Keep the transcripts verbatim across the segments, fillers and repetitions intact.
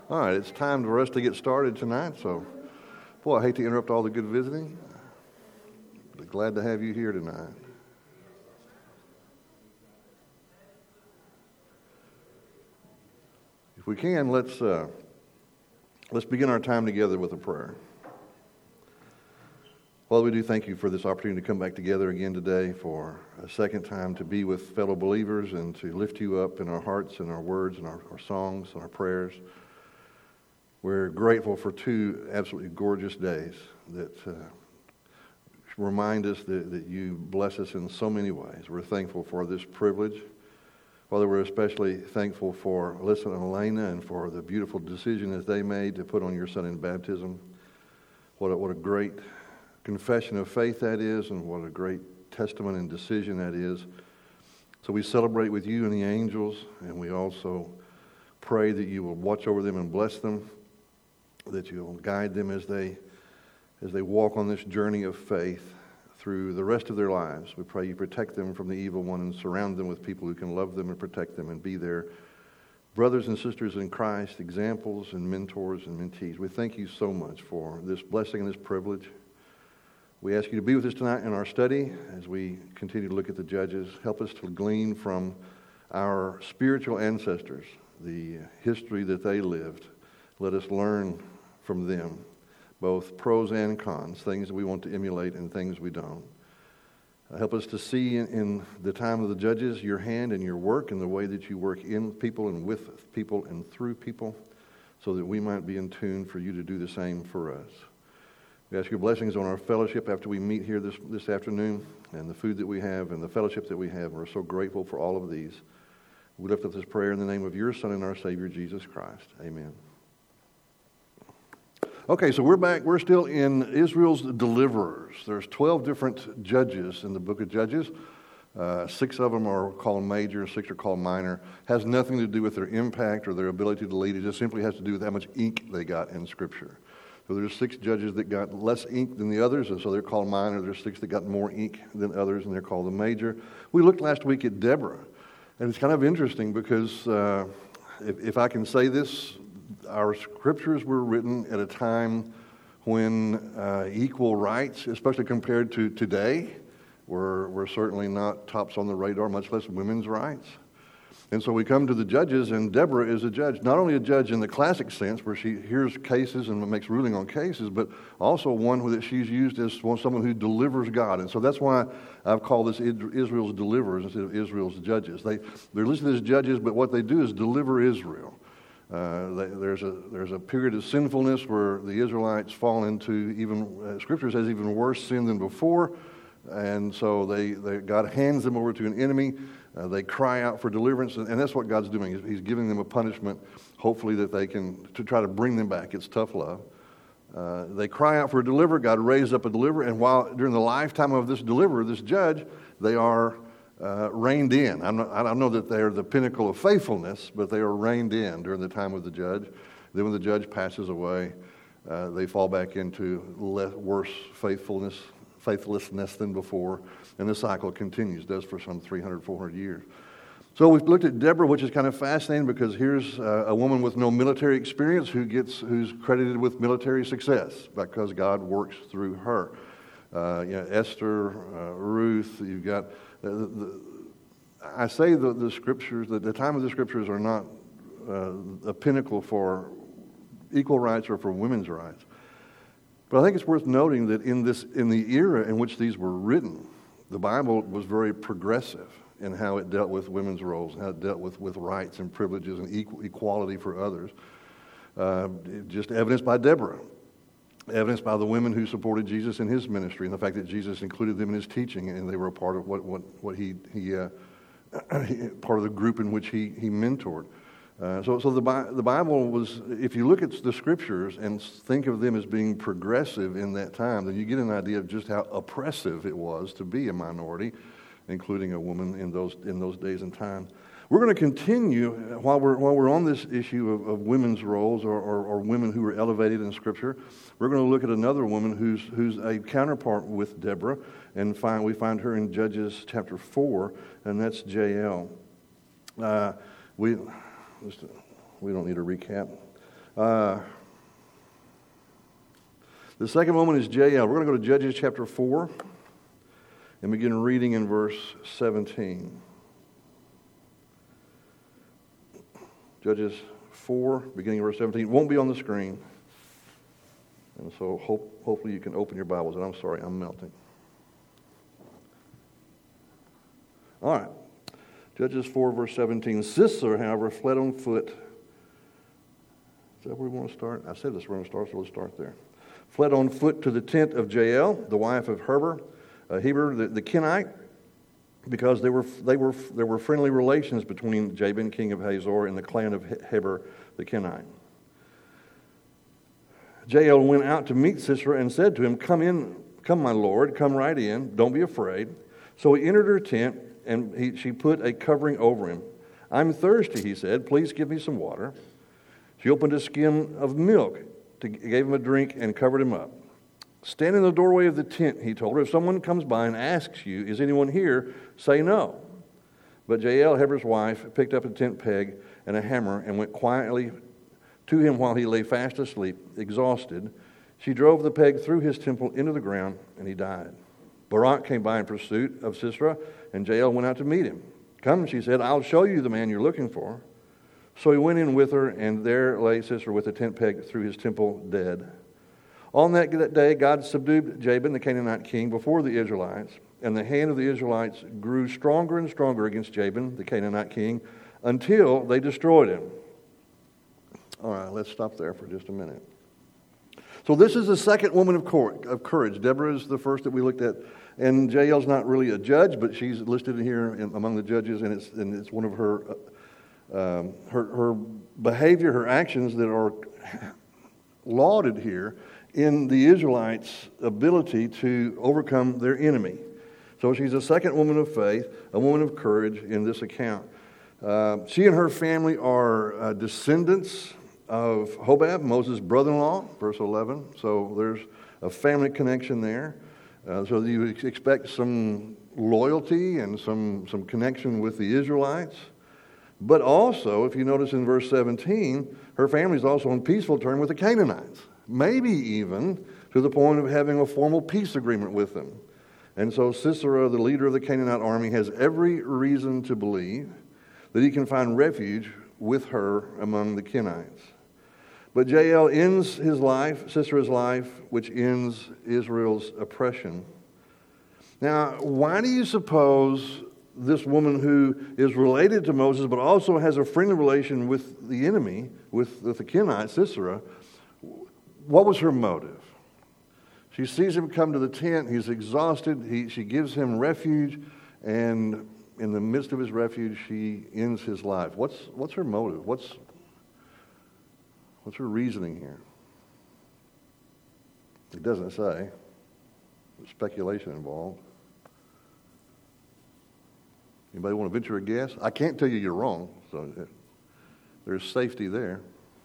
All right, it's time for us to get started tonight, so, boy, I hate to interrupt all the good visiting, but glad to have you here tonight. If we can, let's uh, let's begin our time together with a prayer. Father, we do thank you for this opportunity to come back together again today for a second time to be with fellow believers and to lift you up in our hearts and our words and our, our songs and our prayers. We're grateful for two absolutely gorgeous days that uh, remind us that, that you bless us in so many ways. We're thankful for this privilege. Father, we're especially thankful for Alyssa and Elena and for the beautiful decision that they made to put on your son in baptism. What a, what a great confession of faith that is, and what a great testament and decision that is. So we celebrate with you and the angels, and we also pray that you will watch over them and bless them, that you'll guide them as they as they walk on this journey of faith through the rest of their lives. We pray you protect them from the evil one and surround them with people who can love them and protect them and be their brothers and sisters in Christ, examples and mentors and mentees. We thank you so much for this blessing and this privilege. We ask you to be with us tonight in our study as we continue to look at the Judges. Help us to glean from our spiritual ancestors the history that they lived. Let us learn from them, both pros and cons, things that we want to emulate and things we don't. Uh, help us to see in, in the time of the Judges your hand and your work and the way that you work in people and with people and through people, so that we might be in tune for you to do the same for us. We ask your blessings on our fellowship after we meet here this, this afternoon, and the food that we have and the fellowship that we have. We're so grateful for all of these. We lift up this prayer in the name of your Son and our Savior, Jesus Christ. Amen. Okay, so we're back. We're still in Israel's deliverers. There's twelve different judges in the book of Judges. Uh, six of them are called major, six are called minor. Has nothing to do with their impact or their ability to lead. It just simply has to do with how much ink they got in Scripture. So there's six judges that got less ink than the others, and so they're called minor. There's six that got more ink than others, and they're called the major. We looked last week at Deborah, and it's kind of interesting because uh, if, if I can say this, our scriptures were written at a time when uh, equal rights, especially compared to today, were, were certainly not tops on the radar, much less women's rights. And so we come to the Judges, and Deborah is a judge, not only a judge in the classic sense, where she hears cases and makes ruling on cases, but also one that she's used as someone who delivers God. And so that's why I've called this Israel's deliverers instead of Israel's judges. They, they're listed as judges, but what they do is deliver Israel. Uh, they, there's a there's a period of sinfulness where the Israelites fall into even, uh, Scripture says, even worse sin than before. And so they, they God hands them over to an enemy. Uh, they cry out for deliverance, and, and that's what God's doing. He's, he's giving them a punishment, hopefully that they can, to try to bring them back. It's tough love. Uh, they cry out for a deliverer. God raised up a deliverer, and while during the lifetime of this deliverer, this judge, they are uh, reined in. I'm not, I don't know that they're the pinnacle of faithfulness, but they are reined in during the time of the judge. Then when the judge passes away, uh, they fall back into less, worse faithfulness, faithlessness than before, and the cycle continues, does for some three hundred, four hundred years. So we've looked at Deborah, which is kind of fascinating because here's uh, a woman with no military experience who gets who's credited with military success because God works through her. Uh, you know, Esther, uh, Ruth, you've got, uh, the, the, I say the, the scriptures, the, the time of the scriptures are not uh, a pinnacle for equal rights or for women's rights. But I think it's worth noting that in this, in the era in which these were written, the Bible was very progressive in how it dealt with women's roles, how it dealt with, with rights and privileges and equal, equality for others. Uh, just evidenced by Deborah, evidenced by the women who supported Jesus in his ministry, and the fact that Jesus included them in his teaching, and they were a part of what what, what he he uh, part of the group in which he he mentored. Uh, so, so the, the Bible was, if you look at the scriptures and think of them as being progressive in that time, then you get an idea of just how oppressive it was to be a minority, including a woman in those in those days and times. We're going to continue while we're while we're on this issue of, of women's roles or, or, or women who were elevated in Scripture. We're going to look at another woman who's who's a counterpart with Deborah, and find we find her in Judges chapter four, and that's Jael. Uh, we. We don't need a recap. Uh, the second woman is Jael. We're going to go to Judges chapter four and begin reading in verse seventeen. Judges four, beginning of verse seventeen. It won't be on the screen. And so hope, hopefully you can open your Bibles. And I'm sorry, I'm melting. All right. Judges four, verse seventeen. Sisera, however, fled on foot. Is that where we want to start? I said this, we're going to start, so let's start there. Fled on foot to the tent of Jael, the wife of Heber, uh, Heber the, the Kenite, because they were, they were, there were friendly relations between Jabin, king of Hazor, and the clan of Heber the Kenite. Jael went out to meet Sisera and said to him, Come in, come my lord, come right in, don't be afraid. So he entered her tent, and he, she put a covering over him. I'm thirsty, he said, please give me some water. She opened a skim of milk, to, gave him a drink, and covered him up. Stand in the doorway of the tent, he told her. If someone comes by and asks you, is anyone here, say no. But Jael, Heber's wife, picked up a tent peg and a hammer and went quietly to him while he lay fast asleep, exhausted. She drove the peg through his temple into the ground, and he died. Barak came by in pursuit of Sisera, and Jael went out to meet him. Come, she said, I'll show you the man you're looking for. So he went in with her, and there lay Sisera with a tent peg through his temple, dead. On that day, God subdued Jabin, the Canaanite king, before the Israelites, and the hand of the Israelites grew stronger and stronger against Jabin, the Canaanite king, until they destroyed him. All right, let's stop there for just a minute. So this is the second woman of courage. Deborah is the first that we looked at, and Jael's not really a judge, but she's listed here in, among the judges, and it's and it's one of her, uh, um, her her behavior, her actions that are lauded here in the Israelites' ability to overcome their enemy. So she's a second woman of faith, a woman of courage in this account. Uh, she and her family are uh, descendants of Hobab, Moses' brother-in-law, verse eleven. So there's a family connection there. Uh, so you expect some loyalty and some, some connection with the Israelites. But also, if you notice in verse seventeen, her family is also on peaceful terms with the Canaanites. Maybe even to the point of having a formal peace agreement with them. And so Sisera, the leader of the Canaanite army, has every reason to believe that he can find refuge with her among the Kenites. But Jael ends his life, Sisera's life, which ends Israel's oppression. Now, why do you suppose this woman who is related to Moses but also has a friendly relation with the enemy, with, with the Kenites, Sisera, what was her motive? She sees him come to the tent. He's exhausted. He, she gives him refuge, and in the midst of his refuge, she ends his life. What's what's her motive? What's what's her reasoning here? It doesn't say. There's speculation involved. Anybody want to venture a guess? I can't tell you you're wrong, so there's safety there.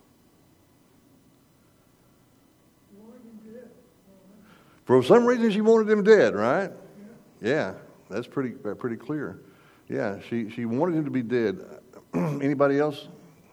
For some reason, she wanted him dead, right? Yeah, yeah, that's pretty pretty clear. Yeah, she, she wanted him to be dead. Anybody else?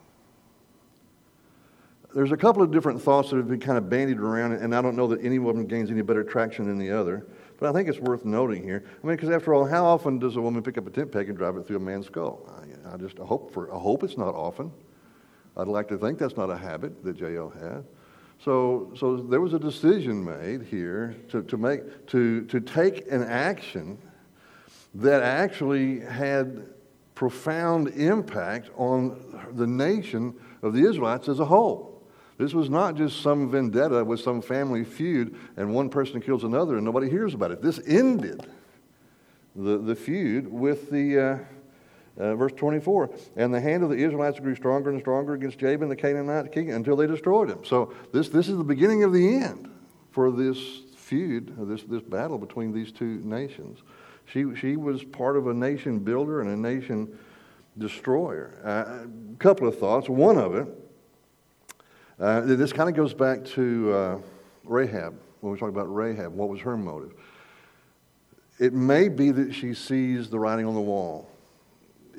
There's a couple of different thoughts that have been kind of bandied around, and I don't know that any of them gains any better traction than the other. But I think it's worth noting here. I mean, because after all, how often does a woman pick up a tent peg and drive it through a man's skull? I, I just I hope for I hope it's not often. I'd like to think that's not a habit that Jael had. So, so there was a decision made here to, to make to to take an action that actually had profound impact on the nation of the Israelites as a whole. This was not just some vendetta with some family feud and one person kills another and nobody hears about it. This ended the, the feud with the, uh, uh, verse twenty-four, and the hand of the Israelites grew stronger and stronger against Jabin, the Canaanite king, until they destroyed him. So this, this is the beginning of the end for this feud, this, this battle between these two nations. She, she was part of a nation builder and a nation destroyer. Uh, a couple of thoughts. One of it, uh, this kind of goes back to uh, Rahab, when we talk about Rahab. What was her motive? It may be that she sees the writing on the wall. If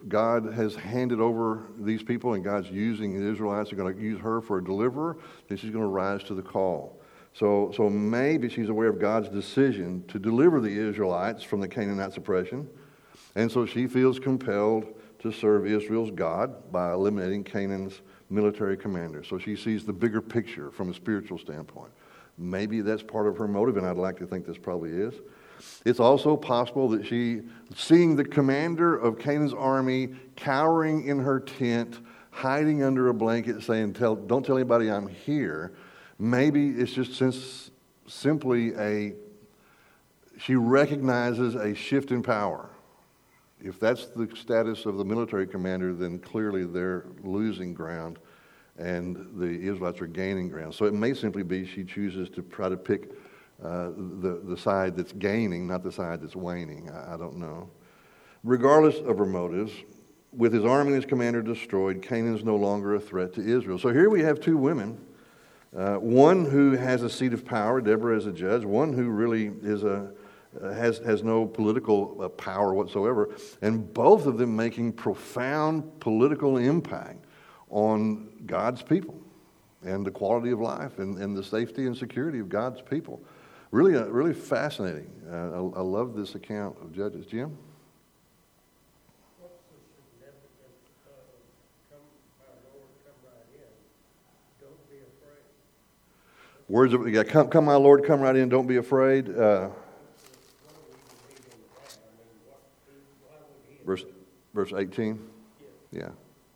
God has handed over these people and God's using the Israelites, are going to use her for a deliverer, then she's going to rise to the call. So, so maybe she's aware of God's decision to deliver the Israelites from the Canaanite oppression, and so she feels compelled to serve Israel's God by eliminating Canaan's military commander. So she sees the bigger picture from a spiritual standpoint. Maybe that's part of her motive, and I'd like to think this probably is. It's also possible that she, seeing the commander of Canaan's army cowering in her tent, hiding under a blanket, saying, "Tell, don't tell anybody I'm here," maybe it's just since simply a, she recognizes a shift in power. If that's the status of the military commander, then clearly they're losing ground and the Israelites are gaining ground. So it may simply be she chooses to try to pick uh, the, the side that's gaining, not the side that's waning. I, I don't know. Regardless of her motives, with his army and his commander destroyed, Canaan is no longer a threat to Israel. So here we have two women, uh, one who has a seat of power, Deborah as a judge, one who really is a Uh, has has no political uh, power whatsoever, and both of them making profound political impact on God's people and the quality of life and, and the safety and security of God's people. Really, uh, really fascinating. Uh, I, I love this account of Judges. Jim? What's the significance of come, our Lord, come right in, don't be afraid? Words of, yeah, come, come, my Lord, come right in, don't be afraid. Uh, Verse, verse eighteen? Yeah.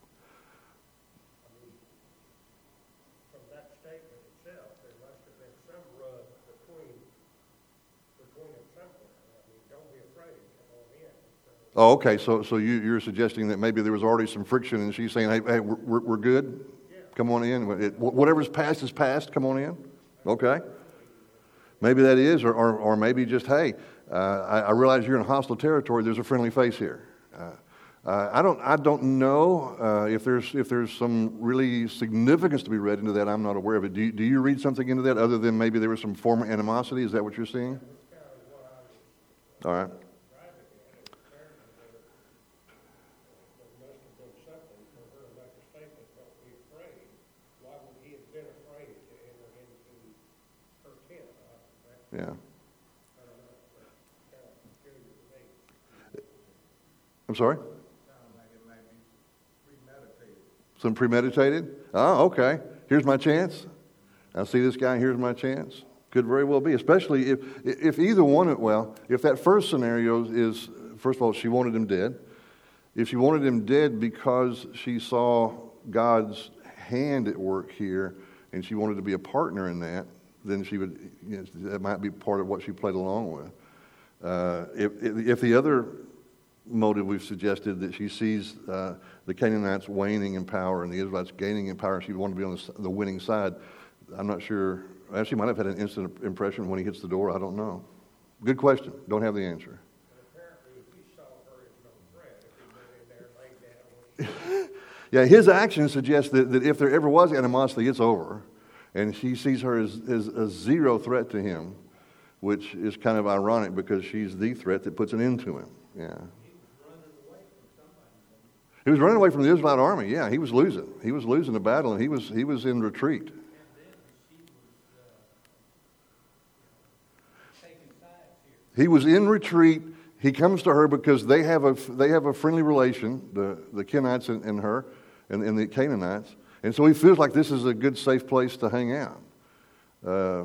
From that statement itself, there must have been some rub between, between them somewhere. I mean, don't be afraid, come on in. So, Oh, okay. So, so you, you're suggesting that maybe there was already some friction, and she's saying, "Hey, hey, we're, we're good. yeah. Come on in. It, whatever's past is past. Come on in." Okay. Maybe that is, or or, or maybe just, "Hey, uh, I, I realize you're in hostile territory. There's a friendly face here." Uh, uh, I don't. I don't know uh, if there's if there's some really significance to be read into that. I'm not aware of it. Do you, do you read something into that other than maybe there was some former animosity? Is that what you're seeing? All right. Yeah. I'm sorry? Some premeditated? Oh, okay. Here's my chance. I see this guy, here's my chance. Could very well be, especially if if either one, well, if that first scenario is, first of all, she wanted him dead. If she wanted him dead because she saw God's hand at work here and she wanted to be a partner in that, then she would, you know, that might be part of what she played along with. Uh, if, if the other motive we've suggested, that she sees uh, the Canaanites waning in power and the Israelites gaining in power, and she wanted to be on the, the winning side, I'm not sure. Well, she might have had an instant impression when he hits the door. I don't know. Good question. Don't have the answer. Yeah, his actions suggest that, that if there ever was animosity, it's over. And she sees her as, as a zero threat to him, which is kind of ironic because she's the threat that puts an end to him. Yeah. He was running away from the Israelite army. Yeah, he was losing. He was losing the battle, and he was he was in retreat. He was in retreat. He comes to her because they have a they have a friendly relation, the the Kenites and, and her, and, and the Canaanites, and so he feels like this is a good, safe place to hang out. Uh,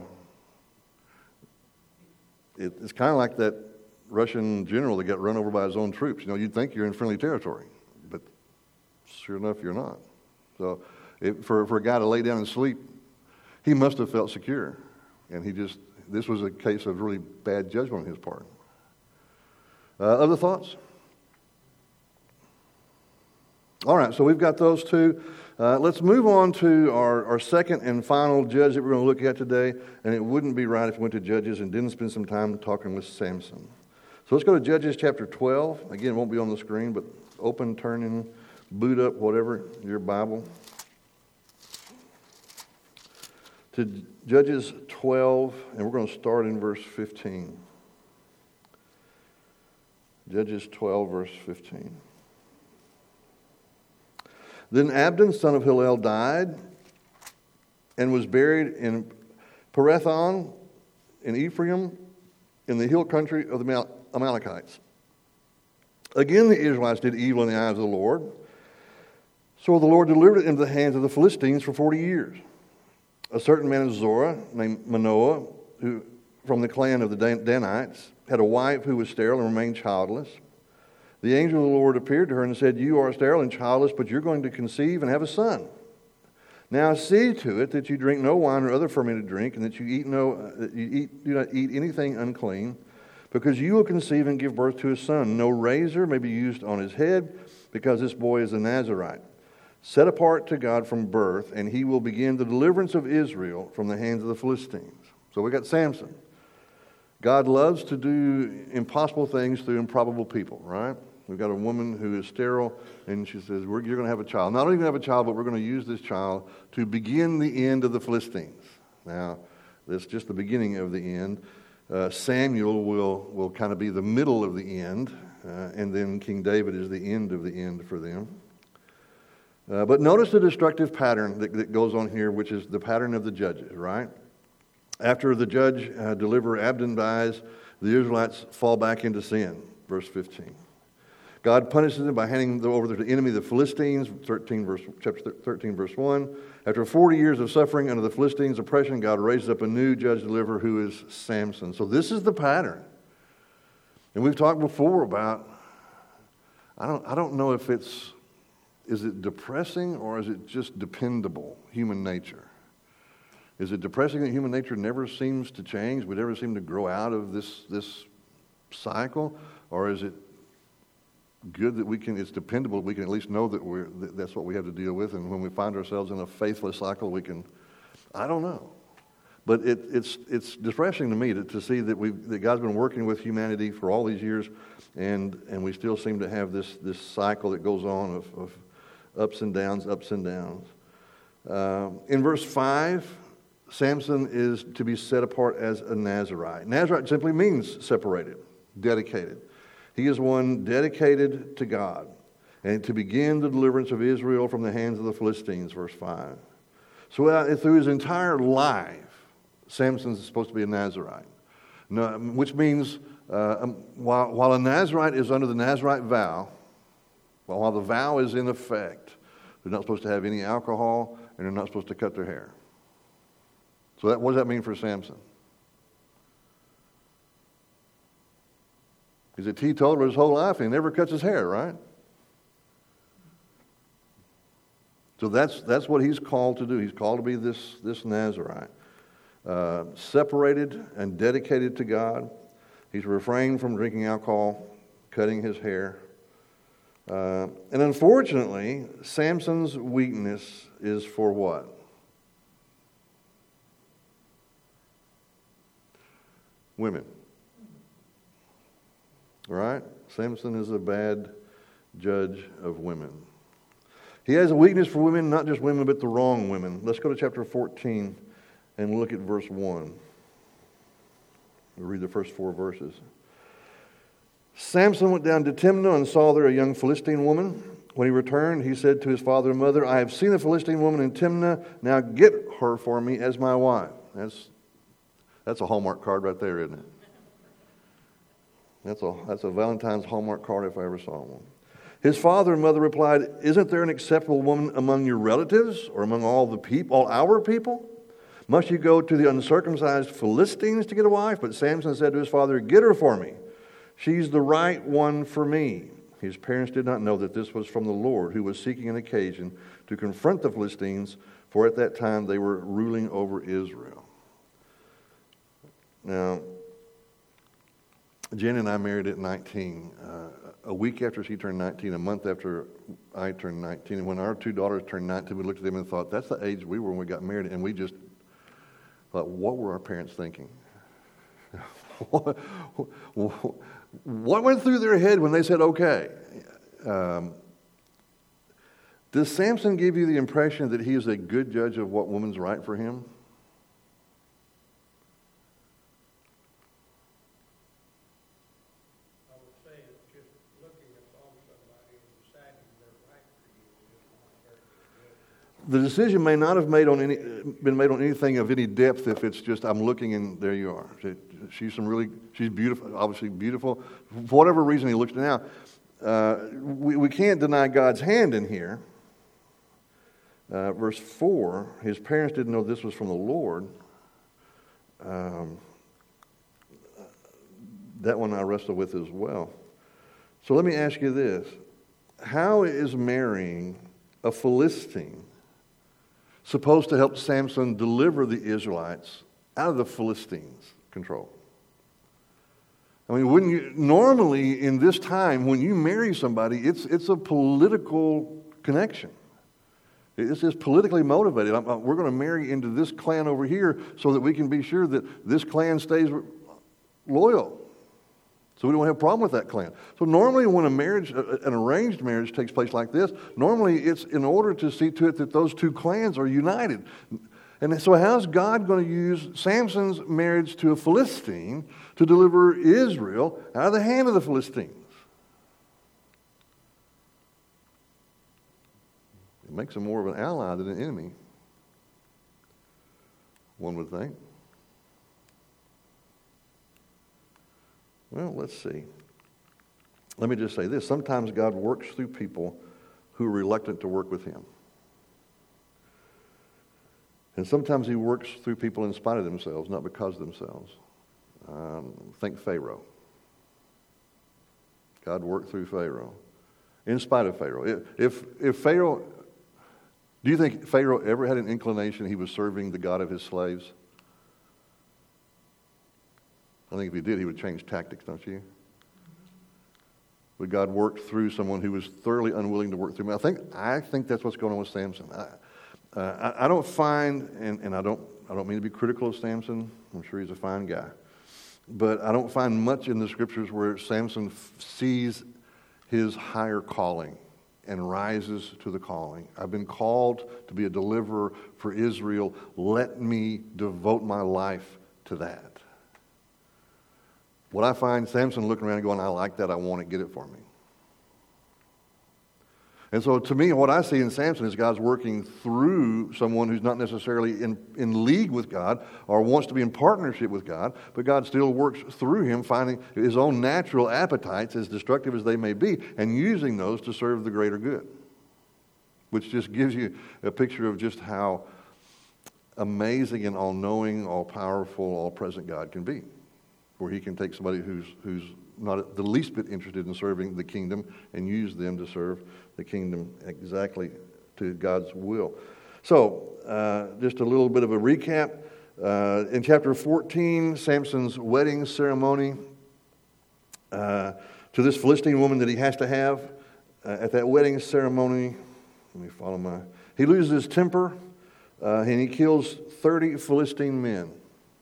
it, it's kind of like that Russian general that got run over by his own troops. You know, you'd think you're in friendly territory, but sure enough, you're not. So, it, for for a guy to lay down and sleep, he must have felt secure, and he just this was a case of really bad judgment on his part. Uh, other thoughts? All right, so we've got those two. Uh, let's move on to our, our second and final judge that we're going to look at today. And it wouldn't be right if we went to Judges and didn't spend some time talking with Samson. So let's go to Judges chapter twelve. Again, it won't be on the screen, but open, turn in, boot up, whatever, your Bible. To Judges twelve, and we're going to start in verse fifteen. Judges twelve, verse fifteen. Then Abdon, son of Hillel, died and was buried in Pirathon in Ephraim in the hill country of the Amalekites. Again, the Israelites did evil in the eyes of the Lord. So the Lord delivered it into the hands of the Philistines for forty years. A certain man of Zorah named Manoah, who from the clan of the Dan- Danites, had a wife who was sterile and remained childless. The angel of the Lord appeared to her and said, "You are sterile and childless, but you're going to conceive and have a son. Now see to it that you drink no wine or other fermented drink, and that you eat no, uh, that you eat, do not eat anything unclean, because you will conceive and give birth to a son. No razor may be used on his head, because this boy is a Nazirite, set apart to God from birth, and he will begin the deliverance of Israel from the hands of the Philistines." So we got Samson. God loves to do impossible things through improbable people, right? We've got a woman who is sterile, and she says, we're, you're going to have a child. Not only going to have a child, but we're going to use this child to begin the end of the Philistines. Now, that's just the beginning of the end. Uh, Samuel will, will kind of be the middle of the end, uh, and then King David is the end of the end for them. Uh, but notice the destructive pattern that, that goes on here, which is the pattern of the judges, right? After the judge uh, deliver Abdon dies, the Israelites fall back into sin, verse fifteen. God punishes them by handing them over to the enemy, the Philistines, thirteen verse, chapter thirteen, verse one. After forty years of suffering under the Philistines' oppression, God raises up a new judge deliverer who is Samson. So this is the pattern. And we've talked before about, I don't, I don't know if it's, is it depressing or is it just dependable, human nature? Is it depressing that human nature never seems to change? We never seem to grow out of this, this cycle? Or is it good that we can, it's dependable, we can at least know that we're, that that's what we have to deal with, and when we find ourselves in a faithless cycle, we can, I don't know. But it, it's it's depressing to me to, to see that we that God's been working with humanity for all these years, and and we still seem to have this this cycle that goes on of, of ups and downs, ups and downs. Uh, in verse five, Samson is to be set apart as a Nazirite. Nazirite simply means separated, dedicated. He is one dedicated to God and to begin the deliverance of Israel from the hands of the Philistines, verse five. So uh, through his entire life, Samson is supposed to be a Nazirite, no, which means uh, um, while, while a Nazirite is under the Nazirite vow, well, while the vow is in effect, they're not supposed to have any alcohol and they're not supposed to cut their hair. So that, what does that mean for Samson? He's a teetotaler his whole life and he never cuts his hair, right? So that's that's what he's called to do. He's called to be this, this Nazirite. Uh, separated and dedicated to God. He's refrained from drinking alcohol, cutting his hair. Uh, and unfortunately, Samson's weakness is for what? Women. Right? Samson is a bad judge of women. He has a weakness for women, not just women, but the wrong women. Let's go to chapter fourteen and look at verse one. We'll read the first four verses. Samson went down to Timnah and saw there a young Philistine woman. When he returned, he said to his father and mother, "I have seen a Philistine woman in Timnah. Now get her for me as my wife." That's, that's a Hallmark card right there, isn't it? That's a, that's a Valentine's Hallmark card if I ever saw one. His father and mother replied, "Isn't there an acceptable woman among your relatives or among all the people, all our people? Must you go to the uncircumcised Philistines to get a wife?" But Samson said to his father, "Get her for me. She's the right one for me." His parents did not know that this was from the Lord, who was seeking an occasion to confront the Philistines, for at that time they were ruling over Israel. Now, Jen and I married at nineteen. Uh, a week after she turned nineteen, a month after I turned nineteen, and when our two daughters turned nineteen, we looked at them and thought, that's the age we were when we got married, and we just thought, what were our parents thinking? what, what went through their head when they said, okay? Um, does Samson give you the impression that he is a good judge of what woman's right for him? I would say that just looking upon somebody and deciding they're right for you is not very the decision may not have made on any, been made on anything of any depth if it's just, I'm looking and there you are. She, she's some really, she's beautiful, obviously beautiful. For whatever reason he looks now, uh, we, we can't deny God's hand in here. Uh, verse four, his parents didn't know this was from the Lord. Um, that one I wrestle with as well. So let me ask you this. How is marrying a Philistine supposed to help Samson deliver the Israelites out of the Philistines' control? I mean, wouldn't you, normally in this time, when you marry somebody, it's, it's a political connection. It's just politically motivated. I'm, we're going to marry into this clan over here so that we can be sure that this clan stays loyal. So we don't have a problem with that clan. So normally when a marriage, an arranged marriage takes place like this, normally it's in order to see to it that those two clans are united. And so how's God going to use Samson's marriage to a Philistine to deliver Israel out of the hand of the Philistines? It makes him more of an ally than an enemy, one would think. Well, let's see. Let me just say this. Sometimes God works through people who are reluctant to work with him. And sometimes he works through people in spite of themselves, not because of themselves. Um, think Pharaoh. God worked through Pharaoh, in spite of Pharaoh. If, if, if Pharaoh... Do you think Pharaoh ever had an inclination he was serving the God of his slaves? I think if he did, he would change tactics, don't you? Would God work through someone who was thoroughly unwilling to work through him? I think I think that's what's going on with Samson. I, uh, I, I don't find, and, and I don't I don't mean to be critical of Samson. I'm sure he's a fine guy, but I don't find much in the scriptures where Samson f- sees his higher calling and rises to the calling. I've been called to be a deliverer for Israel. Let me devote my life to that. What I find Samson looking around and going, I like that, I want it, get it for me. And so to me, what I see in Samson is God's working through someone who's not necessarily in, in league with God or wants to be in partnership with God, but God still works through him, finding his own natural appetites, as destructive as they may be, and using those to serve the greater good. Which just gives you a picture of just how amazing and all-knowing, all-powerful, all-present God can be. Where he can take somebody who's who's not the least bit interested in serving the kingdom and use them to serve the kingdom exactly to God's will. So, uh, just a little bit of a recap. Uh, in chapter fourteen, Samson's wedding ceremony uh, to this Philistine woman that he has to have. Uh, at that wedding ceremony, let me follow my... He loses his temper uh, and he kills thirty Philistine men.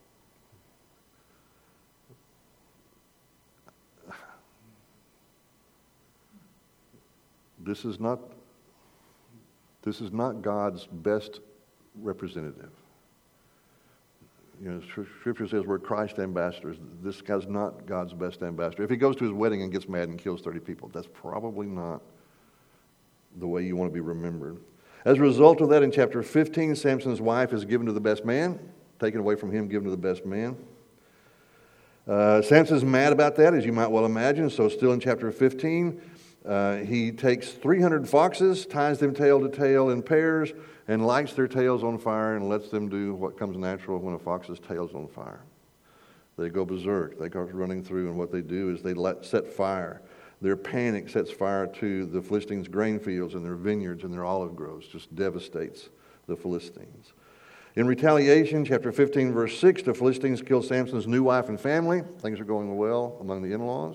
This is not, this is not God's best representative. You know, Scripture says we're Christ's ambassadors. This guy's not God's best ambassador. If he goes to his wedding and gets mad and kills thirty people, that's probably not the way you want to be remembered. As a result of that, in chapter fifteen, Samson's wife is given to the best man, taken away from him, given to the best man. Uh, Samson's mad about that, as you might well imagine. So still in chapter fifteen, Uh, he takes three hundred foxes, ties them tail to tail in pairs, and lights their tails on fire and lets them do what comes natural when a fox's tail is on fire. They go berserk. They go running through, and what they do is they let, set fire. Their panic sets fire to the Philistines' grain fields and their vineyards and their olive groves, just devastates the Philistines. In retaliation, chapter fifteen, verse six, the Philistines kill Samson's new wife and family. Things are going well among the in-laws.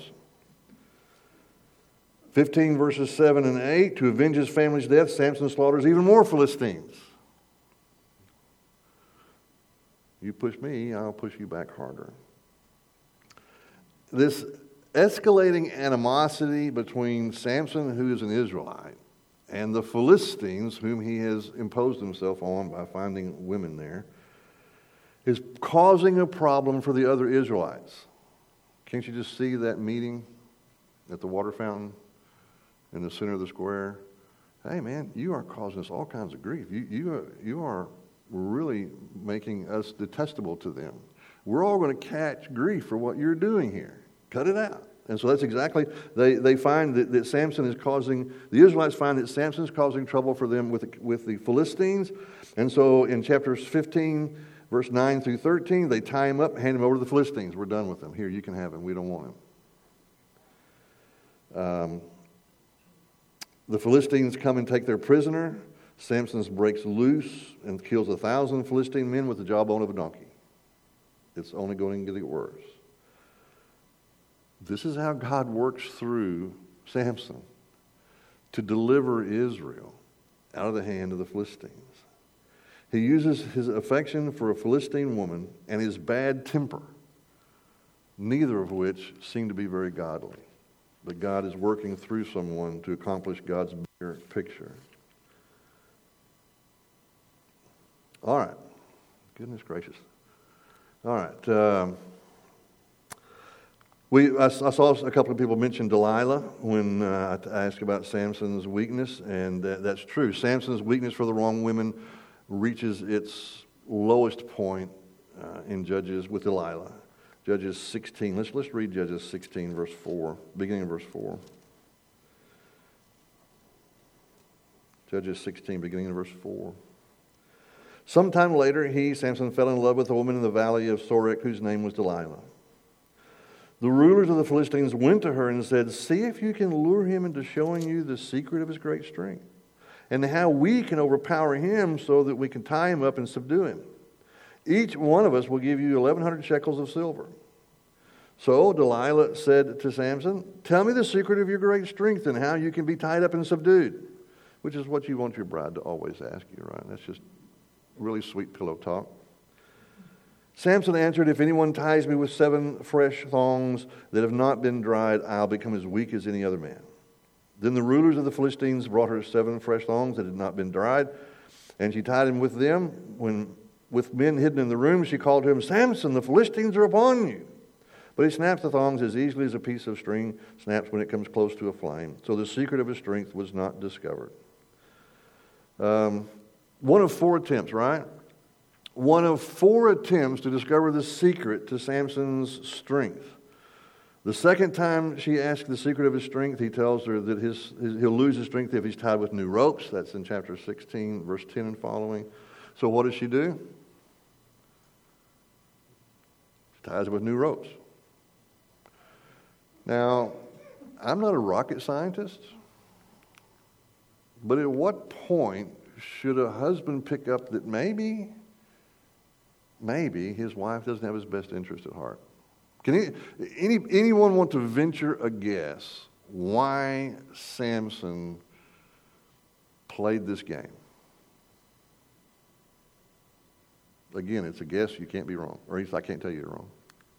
fifteen verses seven and eight, to avenge his family's death, Samson slaughters even more Philistines. You push me, I'll push you back harder. This escalating animosity between Samson, who is an Israelite, and the Philistines, whom he has imposed himself on by finding women there, is causing a problem for the other Israelites. Can't you just see that meeting at the water fountain in the center of the square? hey, man, you are causing us all kinds of grief. You, you, are, you are really making us detestable to them. We're all going to catch grief for what you're doing here. Cut it out. And so that's exactly, they, they find that, that Samson is causing, the Israelites find that Samson is causing trouble for them with the, with the Philistines. And so in chapters fifteen, verse nine through thirteen, they tie him up, hand him over to the Philistines. We're done with him. Here, you can have him. We don't want him. Um, the Philistines come and take their prisoner. Samson breaks loose and kills a thousand Philistine men with the jawbone of a donkey. It's only going to get worse. This is how God works through Samson to deliver Israel out of the hand of the Philistines. He uses his affection for a Philistine woman and his bad temper, neither of which seem to be very godly. But God is working through someone to accomplish God's bigger picture. All right. Goodness gracious. All right. Um, we I, I saw a couple of people mention Delilah when uh, I asked about Samson's weakness, and uh, that's true. Samson's weakness for the wrong women reaches its lowest point uh, in Judges with Delilah. Judges sixteen. Let's let's read Judges sixteen, verse four, beginning of verse four. Judges sixteen, beginning of verse four. Sometime later, he, Samson, fell in love with a woman in the valley of Sorek, whose name was Delilah. The rulers of the Philistines went to her and said, "See if you can lure him into showing you the secret of his great strength, and how we can overpower him so that we can tie him up and subdue him. Each one of us will give you eleven hundred shekels of silver." So Delilah said to Samson, "Tell me the secret of your great strength and how you can be tied up and subdued," which is what you want your bride to always ask you, right? That's just really sweet pillow talk. Samson answered, "If anyone ties me with seven fresh thongs that have not been dried, I'll become as weak as any other man." Then the rulers of the Philistines brought her seven fresh thongs that had not been dried, and she tied him with them. When with men hidden in the room, she called to him, "Samson, the Philistines are upon you." But he snapped the thongs as easily as a piece of string snaps when it comes close to a flame. So the secret of his strength was not discovered. Um, one of four attempts, right? One of four attempts to discover the secret to Samson's strength. The second time she asks the secret of his strength, he tells her that his, his he'll lose his strength if he's tied with new ropes. That's in chapter sixteen, verse ten and following. So what does she do? She ties it with new ropes. Now, I'm not a rocket scientist, but at what point should a husband pick up that maybe, maybe his wife doesn't have his best interest at heart? Can any, any, anyone want to venture a guess why Samson played this game? Again, it's a guess. You can't be wrong. Or at least I can't tell you you're wrong.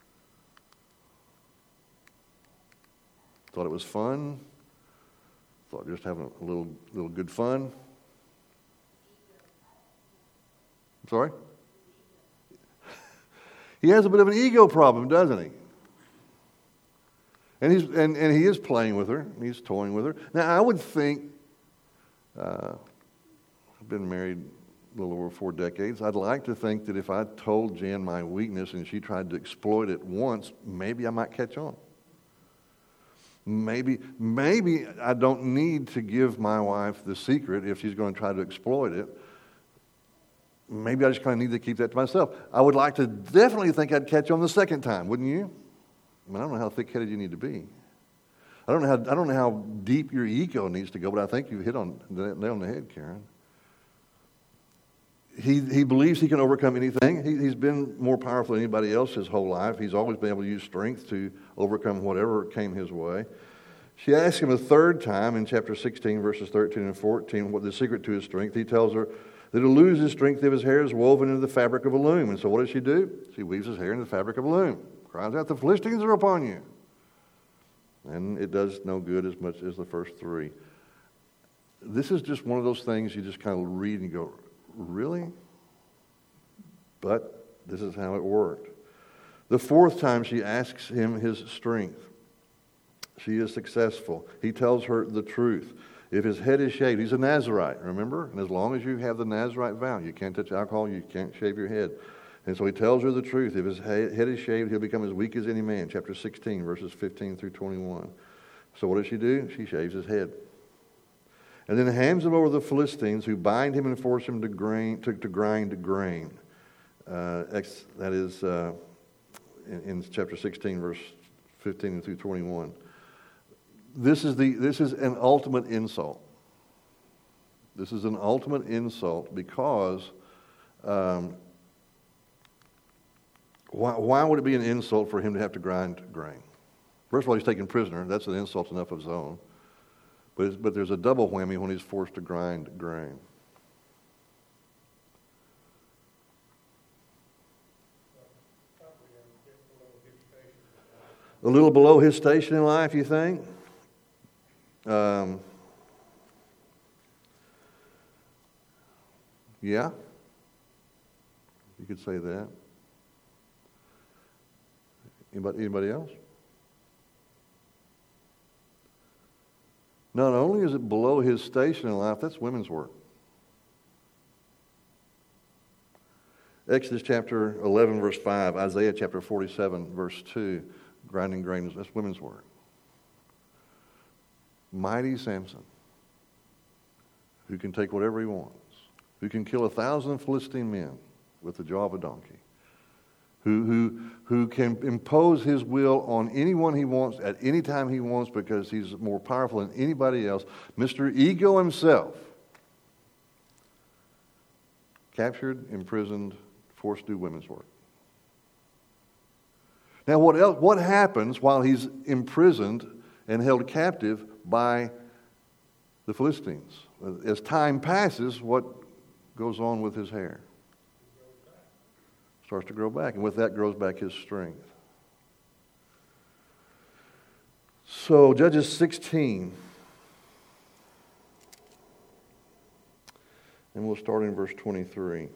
Thought it was fun. Thought just having a little, little good fun. Sorry? He has a bit of an ego problem, doesn't he? And he's and, and he is playing with her. He's toying with her. Now, I would think, uh, I've been married a little over four decades. I'd like to think that if I told Jan my weakness and she tried to exploit it once, maybe I might catch on. Maybe, maybe I don't need to give my wife the secret if she's going to try to exploit it. Maybe I just kind of need to keep that to myself. I would like to definitely think I'd catch on the second time, wouldn't you? I mean, I don't know how thick-headed you need to be. I don't know how I don't know how deep your ego needs to go, but I think you've hit on the nail on the head, Karen. He he believes he can overcome anything. He, he's been more powerful than anybody else his whole life. He's always been able to use strength to overcome whatever came his way. She asks him a third time in chapter sixteen, verses thirteen and fourteen, what the secret to his strength. He tells her that he'll lose his strength if his hair is woven into the fabric of a loom. And so what does she do? She weaves his hair into the fabric of a loom. Cries out, "The Philistines are upon you." And it does no good as much as the first three. This is just one of those things you just kind of read and go, really? But this is how it worked. The fourth time she asks him his strength. She is successful. He tells her the truth. If his head is shaved, he's a Nazirite, remember? And as long as you have the Nazirite vow, you can't touch alcohol, you can't shave your head. And so he tells her the truth. If his head is shaved, he'll become as weak as any man. Chapter sixteen, verses fifteen through twenty-one. So what does she do? She shaves his head. And then hands him over to the Philistines, who bind him and force him to, grain, to, to grind grain. Uh, ex, that is uh, in, in chapter sixteen, verse fifteen through twenty-one. This is, the, this is an ultimate insult. This is an ultimate insult because um, why, why would it be an insult for him to have to grind grain? First of all, he's taken prisoner. That's an insult enough of his own. But, it's, but there's a double whammy when he's forced to grind grain. A little below his station in life, you think? Um, yeah, you could say that. Anybody, anybody else? Not only is it below his station in life, that's women's work. Exodus chapter eleven, verse five, Isaiah chapter forty-seven, verse two, grinding grain, that's women's work. Mighty Samson, who can take whatever he wants, who can kill a thousand Philistine men with the jaw of a donkey, who, who, who can impose his will on anyone he wants at any time he wants because he's more powerful than anybody else. Mister Ego himself, captured, imprisoned, forced to do women's work. Now, what else? What happens while he's imprisoned and held captive by the Philistines? As time passes, what goes on with his hair? Starts to grow back, and with that grows back his strength. So, Judges sixteen, and we'll start in verse twenty-three.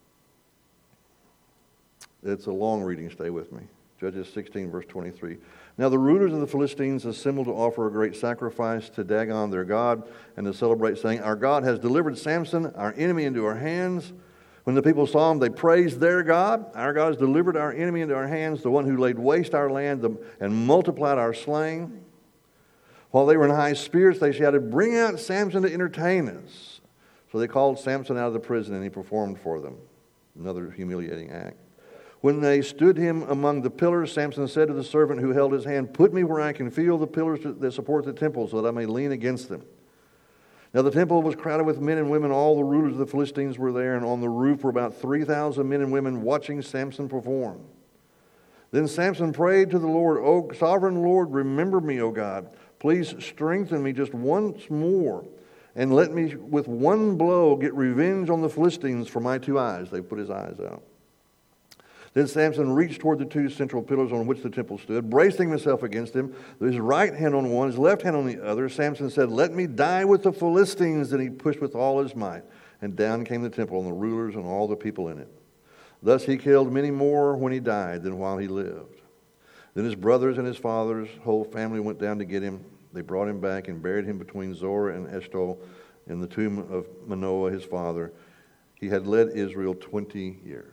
It's a long reading, stay with me. Judges sixteen, verse twenty-three. Now the rulers of the Philistines assembled to offer a great sacrifice to Dagon their god, and to celebrate, saying, Our God has delivered Samson, our enemy, into our hands. When the people saw him, they praised their God. Our God has delivered our enemy into our hands, the one who laid waste our land and multiplied our slain. While they were in high spirits, they shouted, Bring out Samson to entertain us. So they called Samson out of the prison, and he performed for them. Another humiliating act. When they stood him among the pillars, Samson said to the servant who held his hand, Put me where I can feel the pillars that support the temple, so that I may lean against them. Now the temple was crowded with men and women. All the rulers of the Philistines were there, and on the roof were about three thousand men and women watching Samson perform. Then Samson prayed to the Lord, O sovereign Lord, remember me, O God. Please strengthen me just once more, and let me with one blow get revenge on the Philistines for my two eyes. They put his eyes out. Then Samson reached toward the two central pillars on which the temple stood, bracing himself against them, his right hand on one, his left hand on the other. Samson said, Let me die with the Philistines. And he pushed with all his might. And down came the temple and the rulers and all the people in it. Thus he killed many more when he died than while he lived. Then his brothers and his father's whole family went down to get him. They brought him back and buried him between Zorah and Eshtaol in the tomb of Manoah his father. He had led Israel twenty years.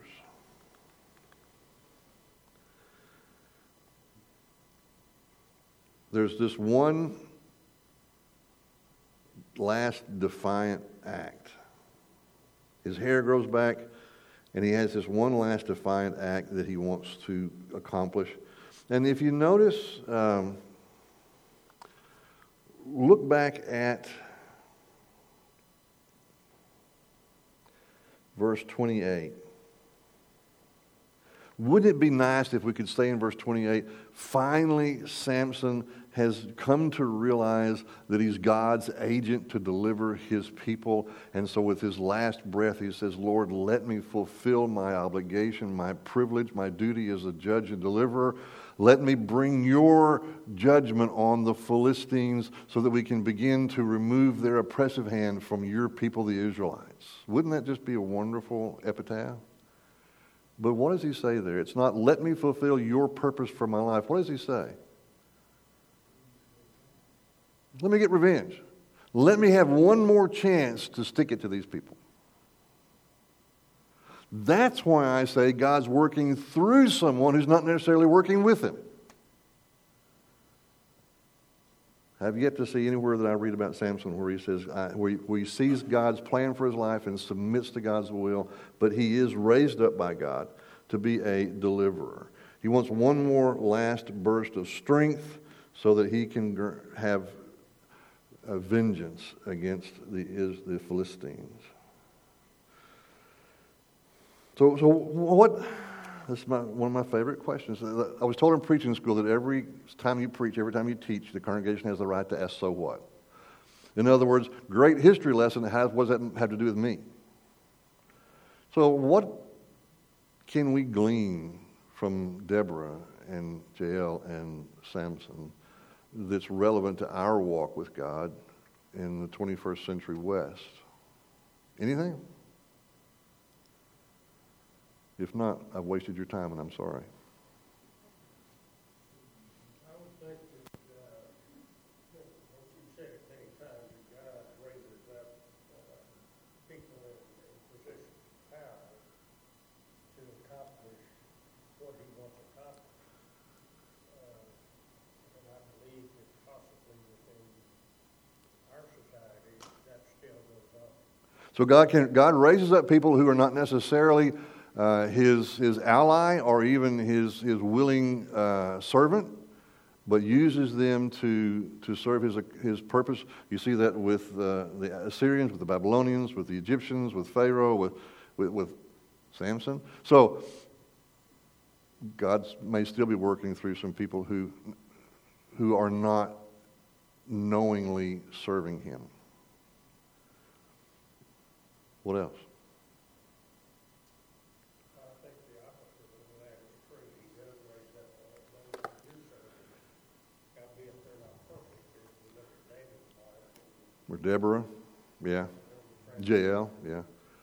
There's this one last defiant act. His hair grows back, and he has this one last defiant act that he wants to accomplish. And if you notice, um, look back at verse twenty-eight. Wouldn't it be nice if we could say in verse twenty-eight, finally Samson has come to realize that he's God's agent to deliver his people. And so with his last breath, he says, Lord, let me fulfill my obligation, my privilege, my duty as a judge and deliverer. Let me bring your judgment on the Philistines so that we can begin to remove their oppressive hand from your people, the Israelites. Wouldn't that just be a wonderful epitaph? But what does he say there? It's not, let me fulfill your purpose for my life. What does he say? Let me get revenge. Let me have one more chance to stick it to these people. That's why I say God's working through someone who's not necessarily working with him. I've yet to see anywhere that I read about Samson where he says, I, where, he, where he sees God's plan for his life and submits to God's will, but he is raised up by God to be a deliverer. He wants one more last burst of strength so that he can gr- have a vengeance against the, is, the Philistines. So, so what... This is my, one of my favorite questions. I was told in preaching school that every time you preach, every time you teach, the congregation has the right to ask, so what? In other words, great history lesson, has, what does that have to do with me? So what can we glean from Deborah and Jael and Samson that's relevant to our walk with God in the twenty-first century West? Anything? If not, I've wasted your time and I'm sorry. I would think that, uh, as you said it many times, that God raises up uh, people in, in positions of power to accomplish what he wants accomplished. Uh, and I believe that possibly within our society, that still goes on. So God can God raises up people who are not necessarily Uh, his his ally or even his his willing uh, servant, but uses them to to serve his his purpose. You see that with uh, the Assyrians, with the Babylonians, with the Egyptians, with Pharaoh, with with, with Samson. So God may still be working through some people who who are not knowingly serving him. What else? Or Deborah, yeah. Jael, yeah.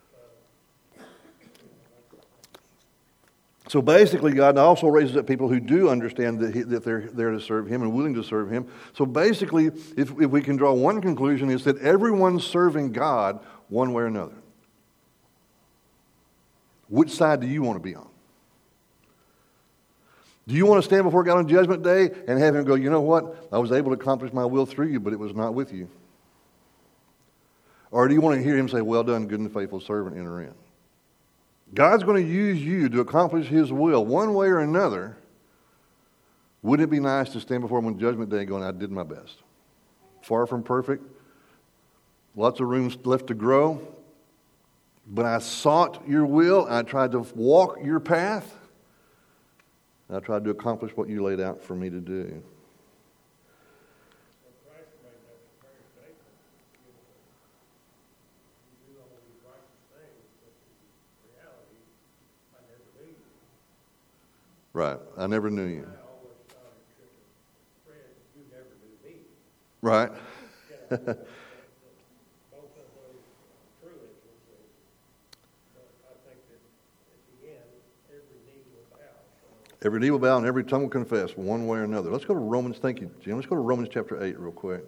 So basically, God also raises up people who do understand that, he, that they're there to serve him and willing to serve him. So basically, if, if we can draw one conclusion, it's that everyone's serving God one way or another. Which side do you want to be on? Do you want to stand before God on Judgment Day and have him go, you know what? I was able to accomplish my will through you, but it was not with you. Or do you want to hear him say, well done, good and faithful servant, enter in? God's going to use you to accomplish his will one way or another. Wouldn't it be nice to stand before him on Judgment Day going, I did my best. Far from perfect. Lots of room left to grow. But I sought your will. I tried to walk your path. And I tried to accomplish what you laid out for me to do. Right. I never knew you. Right. Every knee will bow and every tongue will confess one way or another. Let's go to Romans. Thank you, Jim. Let's go to Romans chapter eight real quick.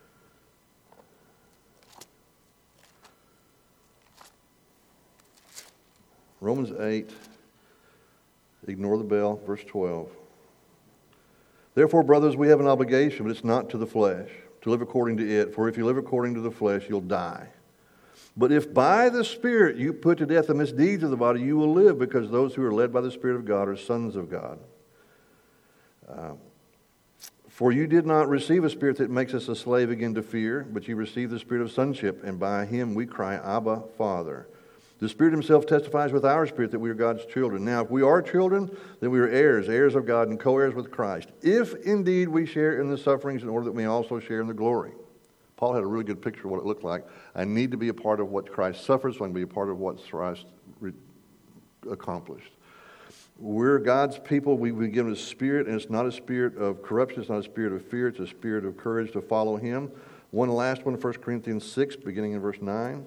Romans eight. Ignore the bell, verse twelve. Therefore, brothers, we have an obligation, but it's not to the flesh, to live according to it. For if you live according to the flesh, you'll die. But if by the Spirit you put to death the misdeeds of the body, you will live, because those who are led by the Spirit of God are sons of God. Uh, For you did not receive a spirit that makes us a slave again to fear, but you received the spirit of sonship, and by him we cry, Abba, Father. The Spirit himself testifies with our spirit that we are God's children. Now, if we are children, then we are heirs, heirs of God and co-heirs with Christ, if indeed we share in the sufferings in order that we also share in the glory. Paul had a really good picture of what it looked like. I need to be a part of what Christ suffered, so I can be a part of what Christ re- accomplished. We're God's people. We've been given a spirit, and it's not a spirit of corruption. It's not a spirit of fear. It's a spirit of courage to follow him. One last one, First Corinthians six, beginning in verse nine.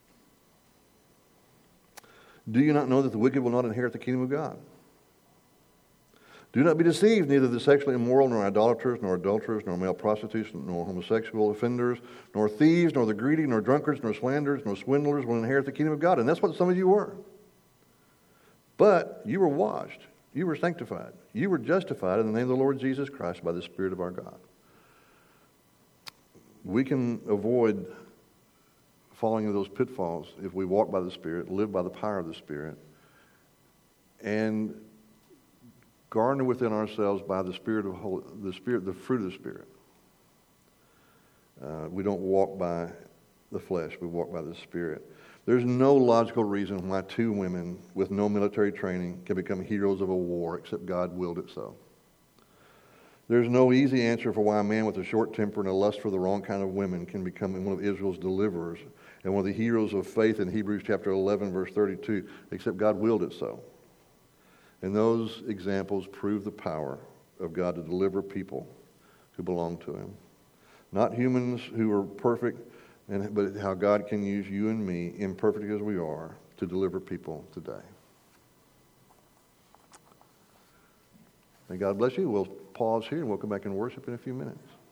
Do you not know that the wicked will not inherit the kingdom of God? Do not be deceived, neither the sexually immoral, nor idolaters, nor adulterers, nor male prostitutes, nor homosexual offenders, nor thieves, nor the greedy, nor drunkards, nor slanderers, nor swindlers will inherit the kingdom of God. And that's what some of you were. But you were washed. You were sanctified. You were justified in the name of the Lord Jesus Christ by the Spirit of our God. We can avoid falling into those pitfalls if we walk by the Spirit, live by the power of the Spirit, and garner within ourselves by the Spirit of Holy, the Spirit, the fruit of the Spirit. Uh, we don't walk by the flesh; we walk by the Spirit. There's no logical reason why two women with no military training can become heroes of a war, except God willed it so. There's no easy answer for why a man with a short temper and a lust for the wrong kind of women can become one of Israel's deliverers and one of the heroes of faith in Hebrews chapter eleven, verse thirty-two, except God willed it so. And those examples prove the power of God to deliver people who belong to Him. Not humans who are perfect, and, but how God can use you and me, imperfect as we are, to deliver people today. May God bless you. We'll pause here and we'll come back and worship in a few minutes.